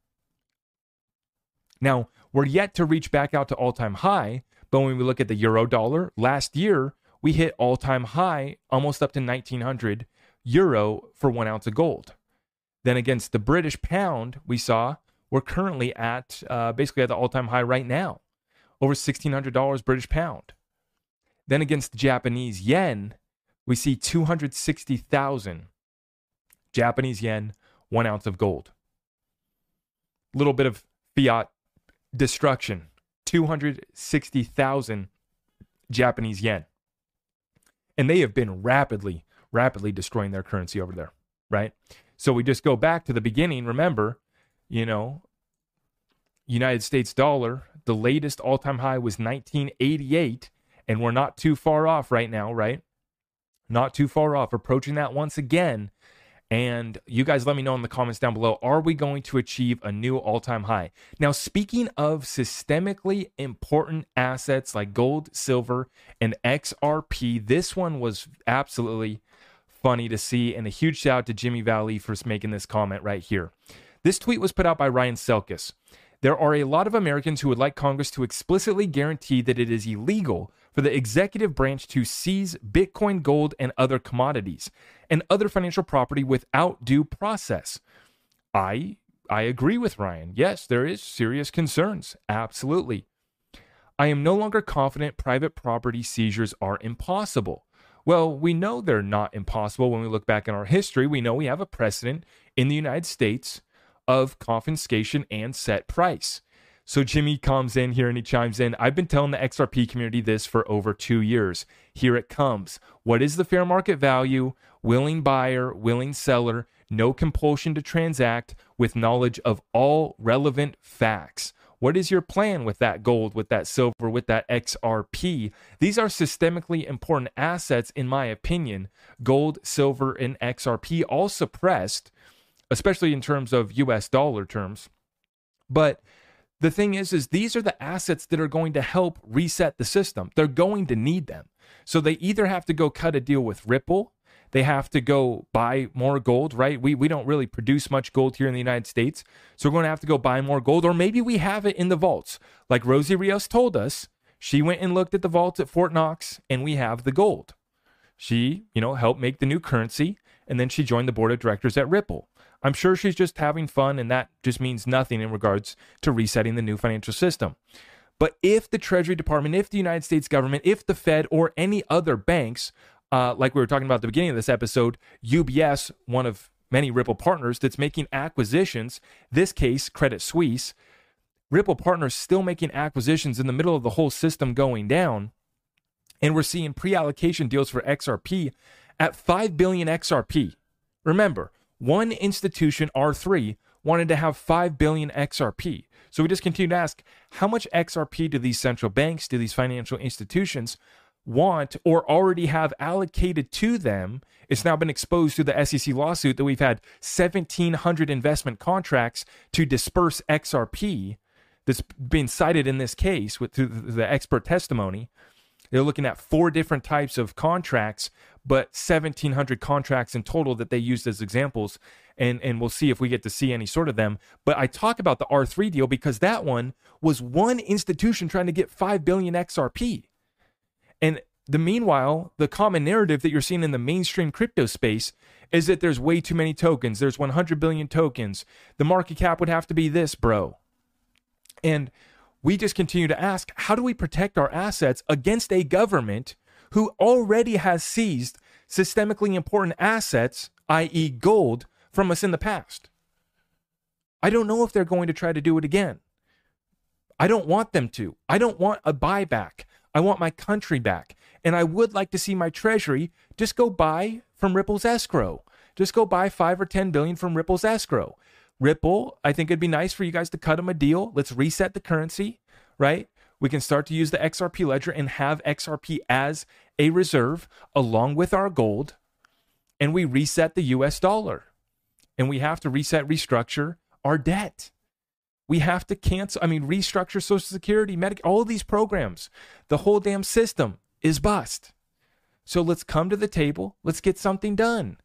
Now, we're yet to reach back out to all-time high, but when we look at the euro dollar, last year, we hit all-time high, almost up to nineteen hundred euro for one ounce of gold. Then against the British pound, we saw we're currently at uh, basically at the all-time high right now, over sixteen hundred dollars British pound. Then against the Japanese yen, we see two hundred sixty thousand Japanese yen, one ounce of gold. little bit of fiat destruction. two hundred sixty thousand Japanese yen. And they have been rapidly, rapidly destroying their currency over there, right? So we just go back to the beginning. Remember, you know, United States dollar, the latest all-time high was nineteen eighty-eight, and we're not too far off right now, right? Not too far off, approaching that once again. And you guys let me know in the comments down below, are we going to achieve a new all-time high? Now, speaking of systemically important assets like gold, silver, and X R P, this one was absolutely funny to see, and a huge shout out to Jimmy Valley for making this comment right here. This tweet was put out by Ryan Selkis. There are a lot of Americans who would like Congress to explicitly guarantee that it is illegal for the executive branch to seize Bitcoin, gold, and other commodities and other financial property without due process. I I agree with Ryan. Yes, there is serious concerns. Absolutely. I am no longer confident private property seizures are impossible. Well, we know they're not impossible when we look back in our history. We know we have a precedent in the United States of confiscation and set price. So Jimmy comes in here and he chimes in. I've been telling the X R P community this for over two years. Here it comes. What is the fair market value? Willing buyer, willing seller, no compulsion to transact with knowledge of all relevant facts. What is your plan with that gold, with that silver, with that X R P? These are systemically important assets, in my opinion. Gold, silver, and X R P all suppressed, especially in terms of U S dollar terms. But the thing is, is these are the assets that are going to help reset the system. They're going to need them. So they either have to go cut a deal with Ripple, they have to go buy more gold, right? We we don't really produce much gold here in the United States, so we're going to have to go buy more gold, or maybe we have it in the vaults. Like Rosie Rios told us, she went and looked at the vaults at Fort Knox, and we have the gold. She, you know, helped make the new currency, and then she joined the board of directors at Ripple. I'm sure she's just having fun, and that just means nothing in regards to resetting the new financial system. But if the Treasury Department, if the United States government, if the Fed, or any other banks, uh, like we were talking about at the beginning of this episode, U B S, one of many Ripple partners that's making acquisitions, this case, Credit Suisse, Ripple partners still making acquisitions in the middle of the whole system going down, and we're seeing pre-allocation deals for X R P at five billion X R P. Remember, one institution, R three, wanted to have five billion X R P. So we just continue to ask, how much X R P do these central banks, do these financial institutions want or already have allocated to them? It's now been exposed through the S E C lawsuit that we've had seventeen hundred investment contracts to disperse X R P that's been cited in this case with through the expert testimony. They're looking at four different types of contracts, but seventeen hundred contracts in total that they used as examples. And, and we'll see if we get to see any sort of them. But I talk about the R three deal because that one was one institution trying to get five billion X R P. And the meanwhile, the common narrative that you're seeing in the mainstream crypto space is that there's way too many tokens. There's one hundred billion tokens. The market cap would have to be this, bro. And we just continue to ask, how do we protect our assets against a government who already has seized systemically important assets, that is gold, from us in the past? I don't know if they're going to try to do it again. I don't want them to. I don't want a buyback. I want my country back. And I would like to see my treasury just go buy from Ripple's escrow. Just go buy five or ten billion from Ripple's escrow. Ripple, I think it'd be nice for you guys to cut them a deal. Let's reset the currency, right? We can start to use the X R P ledger and have X R P as a reserve along with our gold. And we reset the U S dollar. And we have to reset, restructure our debt. We have to cancel, I mean, restructure Social Security, Medicare, all of these programs. The whole damn system is bust. So let's come to the table. Let's get something done.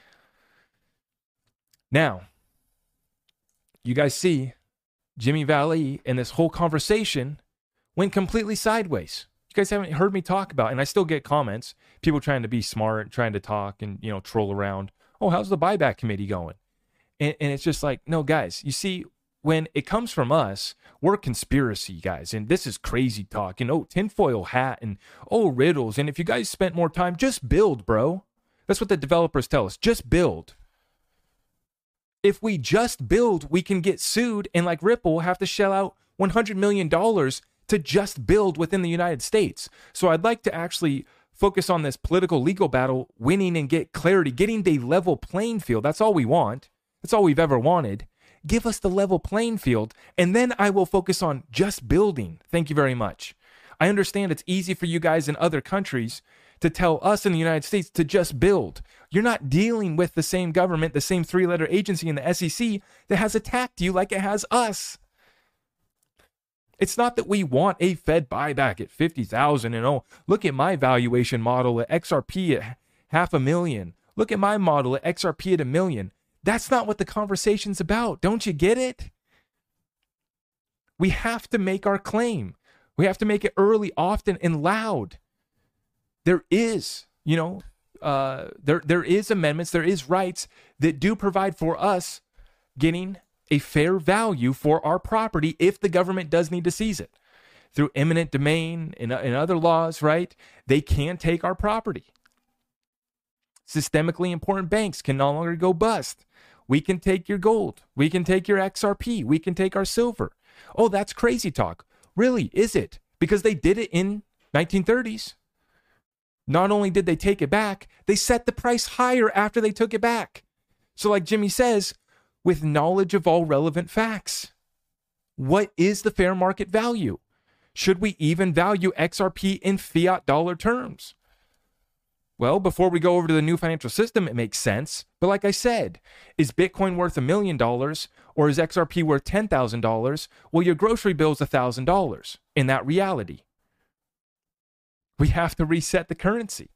Now, you guys see Jimmy Valley and this whole conversation went completely sideways. You guys haven't heard me talk about, and I still get comments, people trying to be smart, trying to talk and, you know, troll around. Oh, how's the buyback committee going? And, and it's just like, no, guys, you see, when it comes from us, we're conspiracy guys, and this is crazy talk, and oh, tinfoil hat, and oh, riddles, and if you guys spent more time, just build, bro. That's what the developers tell us, just build. If we just build, we can get sued, and like Ripple, have to shell out one hundred million dollars to just build within the United States. So I'd like to actually focus on this political legal battle, winning and get clarity, getting the level playing field. That's all we want. That's all we've ever wanted. Give us the level playing field, and then I will focus on just building. Thank you very much. I understand it's easy for you guys in other countries to tell us in the United States to just build. You're not dealing with the same government, the same three-letter agency in the S E C that has attacked you like it has us. It's not that we want a Fed buyback at fifty thousand and oh, look at my valuation model at X R P at half a million. Look at my model at X R P at a million. That's not what the conversation's about. Don't you get it? We have to make our claim. We have to make it early, often, and loud. There is, you know, uh, there there is amendments, there is rights that do provide for us getting a fair value for our property if the government does need to seize it. Through eminent domain and, and other laws, right? They can take our property. Systemically important banks can no longer go bust. We can take your gold. We can take your X R P. We can take our silver. Oh, that's crazy talk. Really, is it? Because they did it in nineteen thirties. Not only did they take it back, they set the price higher after they took it back. So like Jimmy says, with knowledge of all relevant facts, what is the fair market value? Should we even value X R P in fiat dollar terms? Well, before we go over to the new financial system, it makes sense. But like I said, is Bitcoin worth a million dollars or is X R P worth ten thousand dollars? Well, your grocery bill is one thousand dollars in that reality. We have to reset the currency.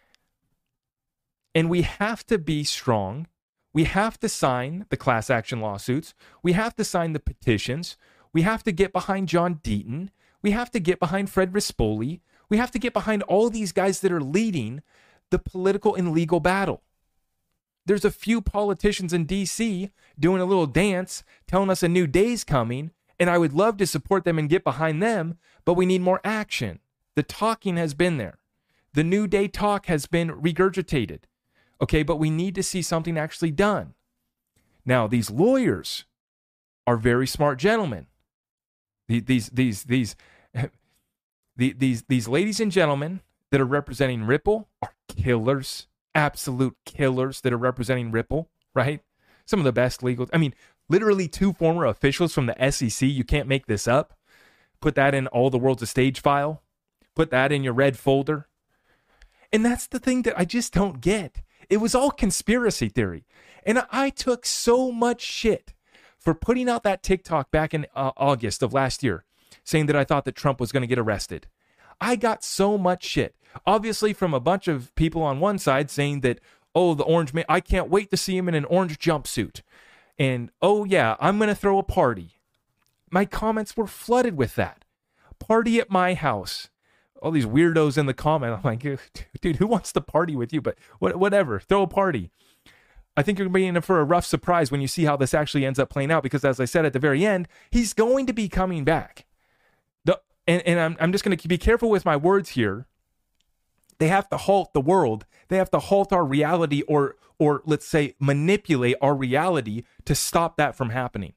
And we have to be strong. We have to sign the class action lawsuits. We have to sign the petitions. We have to get behind John Deaton. We have to get behind Fred Rispoli. We have to get behind all these guys that are leading the political and legal battle. There's a few politicians in D C doing a little dance, telling us a new day's coming, and I would love to support them and get behind them, but we need more action. The talking has been there. The new day talk has been regurgitated. Okay, but we need to see something actually done. Now, these lawyers are very smart gentlemen. These, these, these, these, these, these ladies and gentlemen that are representing Ripple are killers, absolute killers that are representing Ripple, right? Some of the best legal, I mean, literally two former officials from the S E C. You can't make this up. Put that in All the World's a Stage file. Put that in your red folder. And that's the thing that I just don't get. It was all conspiracy theory. And I took so much shit for putting out that TikTok back in uh, August of last year, saying that I thought that Trump was going to get arrested. I got so much shit. Obviously from a bunch of people on one side saying that, oh, the orange man, I can't wait to see him in an orange jumpsuit. And, oh yeah, I'm going to throw a party. My comments were flooded with that. Party at my house. All these weirdos in the comment. I'm like, dude, who wants to party with you? But whatever, throw a party. I think you're going to be in for a rough surprise when you see how this actually ends up playing out. Because as I said at the very end, he's going to be coming back. The, and and I'm, I'm just going to be careful with my words here. They have to halt the world. They have to halt our reality or, or let's say, manipulate our reality to stop that from happening.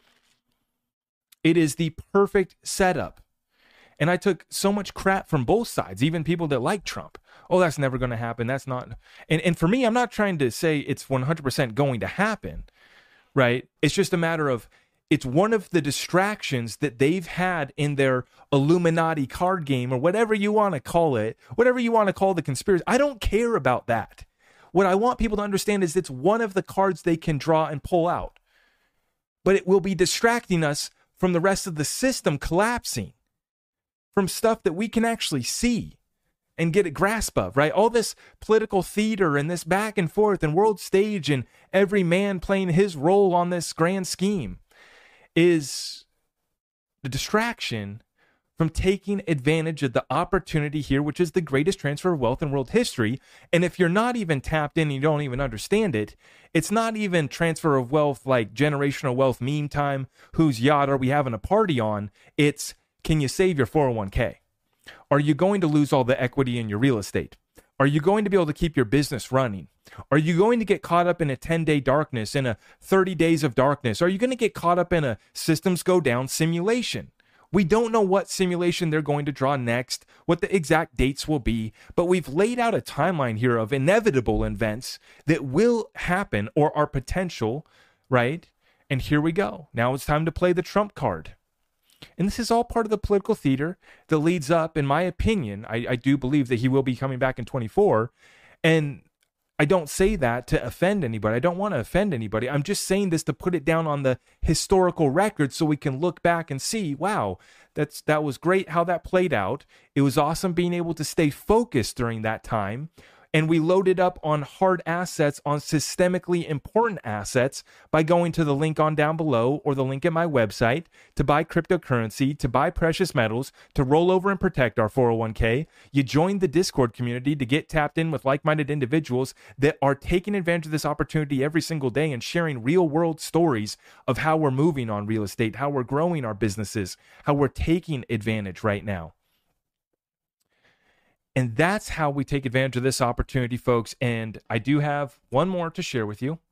It is the perfect setup. And I took so much crap from both sides, even people that like Trump. Oh, that's never going to happen. That's not. And, and for me, I'm not trying to say it's one hundred percent going to happen, right? It's just a matter of, it's one of the distractions that they've had in their Illuminati card game or whatever you want to call it, whatever you want to call the conspiracy. I don't care about that. What I want people to understand is it's one of the cards they can draw and pull out. But it will be distracting us from the rest of the system collapsing. From stuff that we can actually see and get a grasp of, right? All this political theater and this back and forth and world stage and every man playing his role on this grand scheme is the distraction from taking advantage of the opportunity here, which is the greatest transfer of wealth in world history. And if you're not even tapped in and you don't even understand it, it's not even transfer of wealth like generational wealth meme time, whose yacht are we having a party on? It's, can you save your four oh one k? Are you going to lose all the equity in your real estate? Are you going to be able to keep your business running? Are you going to get caught up in a ten-day darkness, in a thirty days of darkness? Are you going to get caught up in a systems go down simulation? We don't know what simulation they're going to draw next, what the exact dates will be, but we've laid out a timeline here of inevitable events that will happen or are potential, right? And here we go. Now it's time to play the Trump card. And this is all part of the political theater that leads up, in my opinion, I, I do believe that he will be coming back in twenty-four. And I don't say that to offend anybody. I don't want to offend anybody. I'm just saying this to put it down on the historical record so we can look back and see, wow, that's that was great how that played out. It was awesome being able to stay focused during that time. And we loaded up on hard assets, on systemically important assets by going to the link on down below or the link at my website to buy cryptocurrency, to buy precious metals, to roll over and protect our four oh one k. You joined the Discord community to get tapped in with like-minded individuals that are taking advantage of this opportunity every single day and sharing real-world stories of how we're moving on real estate, how we're growing our businesses, how we're taking advantage right now. And that's how we take advantage of this opportunity, folks. And I do have one more to share with you.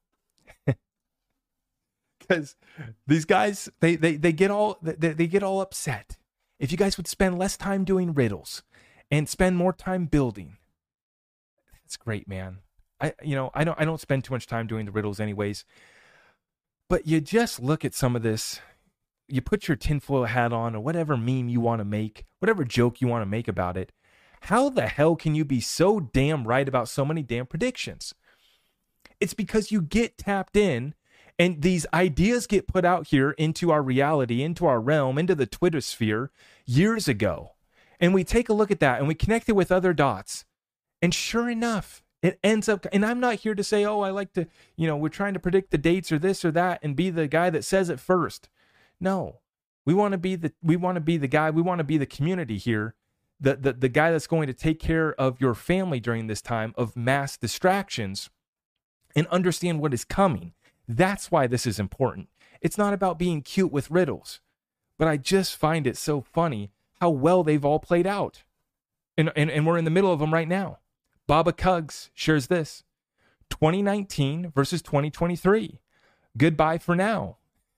Because these guys, they, they, they get all they, they get all upset. If you guys would spend less time doing riddles and spend more time building. That's great, man. I you know, I don't I don't spend too much time doing the riddles anyways. But you just look at some of this. You put your tinfoil hat on or whatever meme you want to make, whatever joke you want to make about it. How the hell can you be so damn right about so many damn predictions? It's because you get tapped in and these ideas get put out here into our reality, into our realm, into the Twitter sphere years ago. And we take a look at that and we connect it with other dots. And sure enough, it ends up, and I'm not here to say, oh, I like to, you know, we're trying to predict the dates or this or that and be the guy that says it first. No, we want to be the, we want to be the guy, we want to be the community here. The, the the guy that's going to take care of your family during this time of mass distractions and understand what is coming. That's why this is important. It's not about being cute with riddles, but I just find it so funny how well they've all played out. And, and, and we're in the middle of them right now. Baba Cugs shares this. twenty nineteen versus twenty twenty-three. Goodbye for now.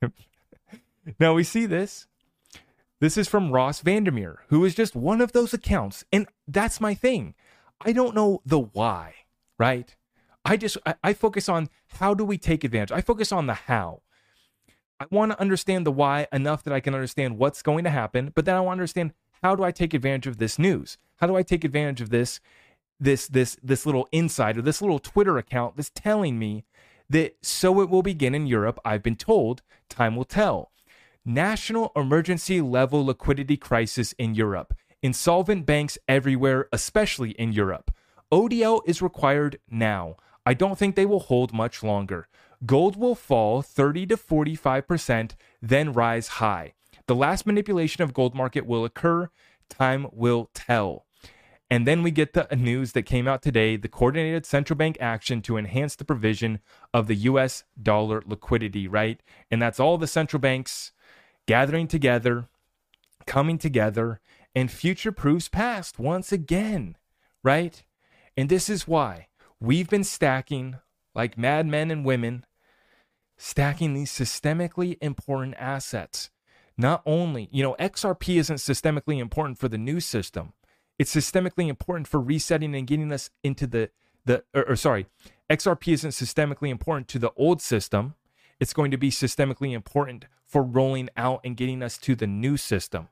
Now we see this. This is from Ross Vandermeer, who is just one of those accounts. And that's my thing. I don't know the why, right? I just, I, I focus on how do we take advantage? I focus on the how. I want to understand the why enough that I can understand what's going to happen, but then I want to understand how do I take advantage of this news? How do I take advantage of this, this, this, this little insider, this little Twitter account that's telling me that so it will begin in Europe. I've been told, time will tell. National emergency level liquidity crisis in Europe. Insolvent banks everywhere, especially in Europe. O D L is required now. I don't think they will hold much longer. Gold will fall thirty to forty-five percent, then rise high. The last manipulation of gold market will occur. Time will tell. And then we get the news that came out today, the coordinated central bank action to enhance the provision of the U S dollar liquidity, right? And that's all the central banks gathering together, coming together, and future proofs past once again, right? And this is why we've been stacking, like madmen and women, stacking these systemically important assets. Not only, you know, X R P isn't systemically important for the new system. It's systemically important for resetting and getting us into the, the or, or sorry, X R P isn't systemically important to the old system. It's going to be systemically important for rolling out and getting us to the new system.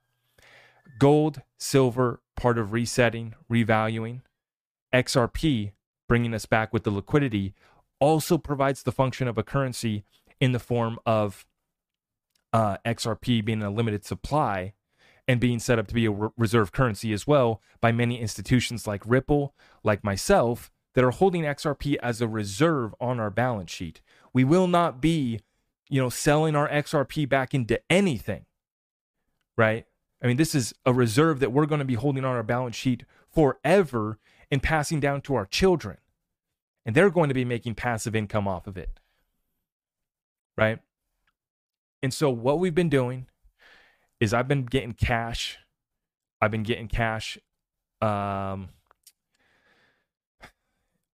Gold, silver, part of resetting, revaluing. X R P, bringing us back with the liquidity, also provides the function of a currency in the form of uh, X R P being a limited supply and being set up to be a re- reserve currency as well by many institutions like Ripple, like myself, that are holding X R P as a reserve on our balance sheet. We will not be, you know, selling our X R P back into anything, right? I mean, this is a reserve that we're going to be holding on our balance sheet forever and passing down to our children. And they're going to be making passive income off of it, right? And so what we've been doing is I've been getting cash. I've been getting cash um,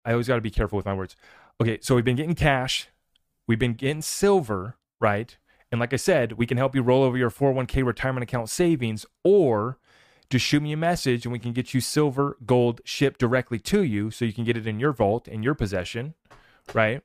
I always got to be careful with my words. Okay, so we've been getting cash. We've been getting silver, right? And like I said, we can help you roll over your four oh one k retirement account savings, or just shoot me a message and we can get you silver, gold shipped directly to you so you can get it in your vault, in your possession, right?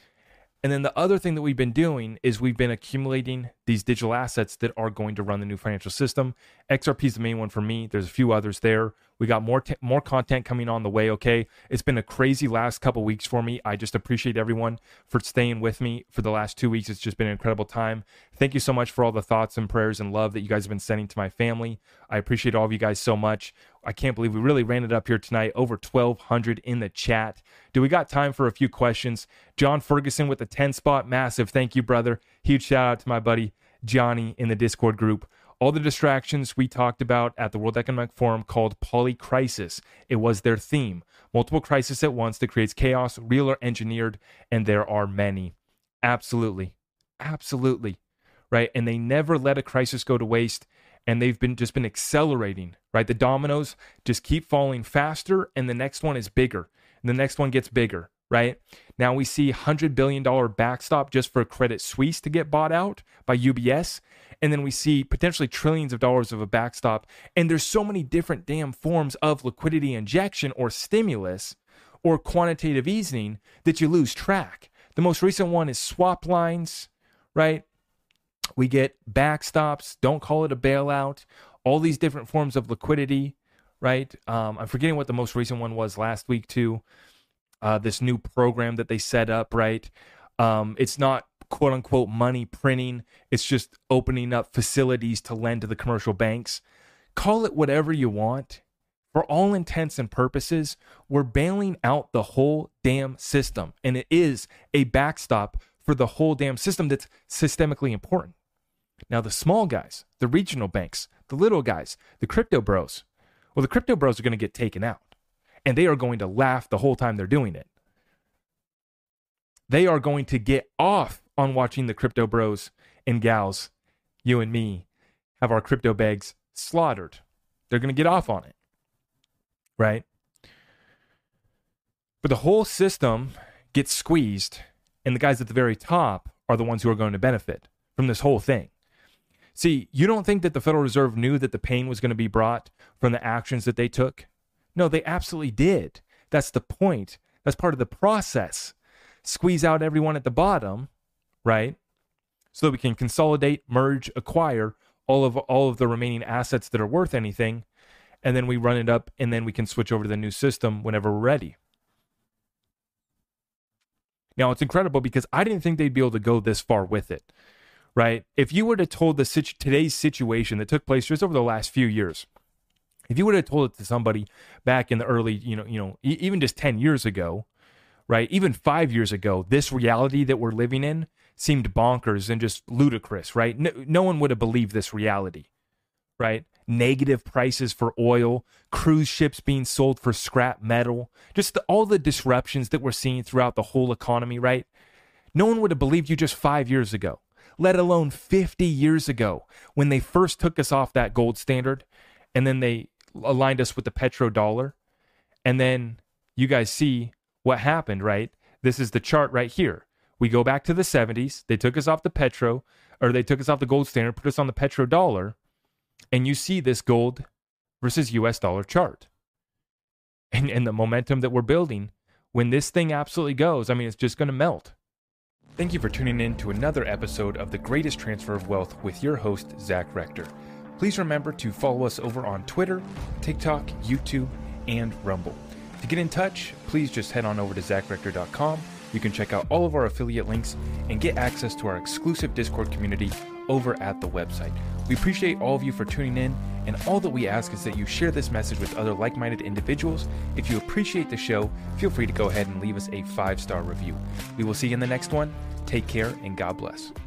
And then the other thing that we've been doing is we've been accumulating these digital assets that are going to run the new financial system. X R P is the main one for me. There's a few others there. We got more t- more content coming on the way, okay? It's been a crazy last couple weeks for me. I just appreciate everyone for staying with me for the last two weeks. It's just been an incredible time. Thank you so much for all the thoughts and prayers and love that you guys have been sending to my family. I appreciate all of you guys so much. I can't believe we really ran it up here tonight. Over twelve hundred in the chat. Do we got time for a few questions? John Ferguson with the ten spot. Massive. Thank you, brother. Huge shout out to my buddy Johnny in the Discord group. All the distractions we talked about at the World Economic Forum called Polycrisis. It was their theme. Multiple crises at once that creates chaos, real or engineered, and there are many. Absolutely. Absolutely. Right? And they never let a crisis go to waste, and they've been just been accelerating, right? The dominoes just keep falling faster, and the next one is bigger, and the next one gets bigger, right? Now we see one hundred billion dollars backstop just for Credit Suisse to get bought out by U B S. And then we see potentially trillions of dollars of a backstop. And there's so many different damn forms of liquidity injection or stimulus or quantitative easing that you lose track. The most recent one is swap lines, right? We get backstops. Don't call it a bailout. All these different forms of liquidity, right? Um, I'm forgetting what the most recent one was last week too. Uh, this new program that they set up, right? Um, it's not quote unquote money printing. It's just opening up facilities to lend to the commercial banks. Call it whatever you want. For all intents and purposes, we're bailing out the whole damn system. And it is a backstop for the whole damn system that's systemically important. Now, the small guys, the regional banks, the little guys, the crypto bros, well, the crypto bros are going to get taken out. And they are going to laugh the whole time they're doing it. They are going to get off on watching the crypto bros and gals, you and me, have our crypto bags slaughtered. They're going to get off on it, right? But the whole system gets squeezed, and the guys at the very top are the ones who are going to benefit from this whole thing. See, you don't think that the Federal Reserve knew that the pain was going to be brought from the actions that they took? No, they absolutely did. That's the point. That's part of the process. Squeeze out everyone at the bottom, right? So that we can consolidate, merge, acquire all of all of the remaining assets that are worth anything, and then we run it up, and then we can switch over to the new system whenever we're ready. Now, it's incredible because I didn't think they'd be able to go this far with it, right? If you were to told the situ- today's situation that took place just over the last few years, if you would have told it to somebody back in the early, you know, you know, e- even just ten years ago, right? Even five years ago, this reality that we're living in seemed bonkers and just ludicrous, right? No, no one would have believed this reality, right? Negative prices for oil, cruise ships being sold for scrap metal, just the, all the disruptions that we're seeing throughout the whole economy, right? No one would have believed you just five years ago, let alone fifty years ago when they first took us off that gold standard and then they aligned us with the petrodollar. And then you guys see what happened, right? This is the chart right here. We go back to the seventies. They took us off the petro, or they took us off the gold standard, put us on the petrodollar, and you see this gold versus U S dollar chart. And, and the momentum that we're building, when this thing absolutely goes, I mean, it's just going to melt. Thank you for tuning in to another episode of The Greatest Transfer of Wealth with your host, Zach Rector. Please remember to follow us over on Twitter, TikTok, YouTube, and Rumble. To get in touch, please just head on over to zach rector dot com. You can check out all of our affiliate links and get access to our exclusive Discord community over at the website. We appreciate all of you for tuning in, and all that we ask is that you share this message with other like-minded individuals. If you appreciate the show, feel free to go ahead and leave us a five-star review. We will see you in the next one. Take care, and God bless.